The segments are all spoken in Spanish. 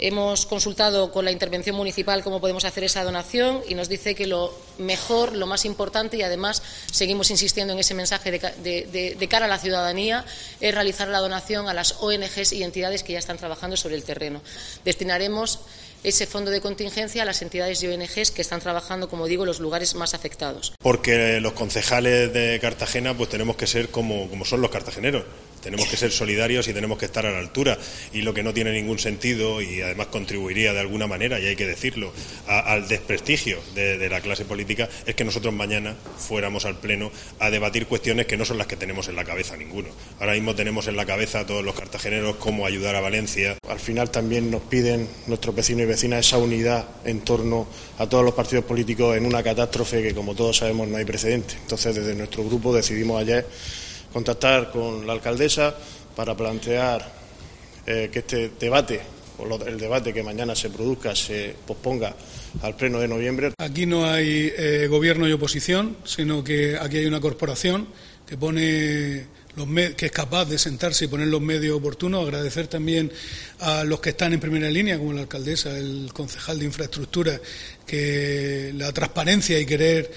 Hemos consultado con la intervención municipal cómo podemos hacer esa donación y nos dice que lo mejor, lo más importante, y además seguimos insistiendo en ese mensaje de cara a la ciudadanía, es realizar la donación a las ONGs y entidades que ya están trabajando sobre el terreno. Destinaremos ese fondo de contingencia a las entidades y ONGs que están trabajando, como digo, en los lugares más afectados. Porque los concejales de Cartagena pues tenemos que ser como son los cartageneros. Tenemos que ser solidarios y tenemos que estar a la altura. Y lo que no tiene ningún sentido, y además contribuiría de alguna manera, y hay que decirlo, al desprestigio de la clase política, es que nosotros mañana fuéramos al Pleno a debatir cuestiones que no son las que tenemos en la cabeza ninguno. Ahora mismo tenemos en la cabeza a todos los cartageneros cómo ayudar a Valencia. Al final también nos piden nuestros vecinos y vecinas esa unidad en torno a todos los partidos políticos en una catástrofe que, como todos sabemos, no hay precedente. Entonces, desde nuestro grupo decidimos ayer contactar con la alcaldesa para plantear que este debate, o el debate que mañana se produzca, se posponga al pleno de noviembre. Aquí no hay gobierno y oposición, sino que aquí hay una corporación que que es capaz de sentarse y poner los medios oportunos. Agradecer también a los que están en primera línea, como la alcaldesa, el concejal de infraestructura, que la transparencia y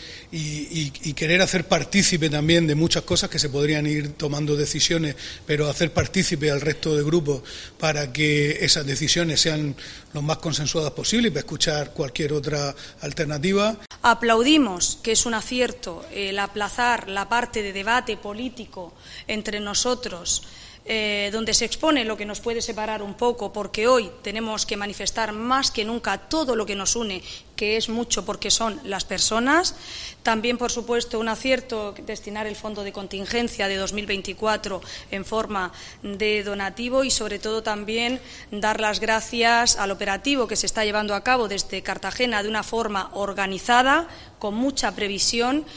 querer hacer partícipe también de muchas cosas que se podrían ir tomando decisiones, pero hacer partícipe al resto de grupos para que esas decisiones sean lo más consensuadas posible y para escuchar cualquier otra alternativa. Aplaudimos que es un acierto el aplazar la parte de debate político entre nosotros, donde se expone lo que nos puede separar un poco, porque hoy tenemos que manifestar más que nunca todo lo que nos une, que es mucho porque son las personas. También, por supuesto, un acierto destinar el fondo de contingencia de 2024 en forma de donativo y, sobre todo, también dar las gracias al operativo que se está llevando a cabo desde Cartagena de una forma organizada, con mucha previsión.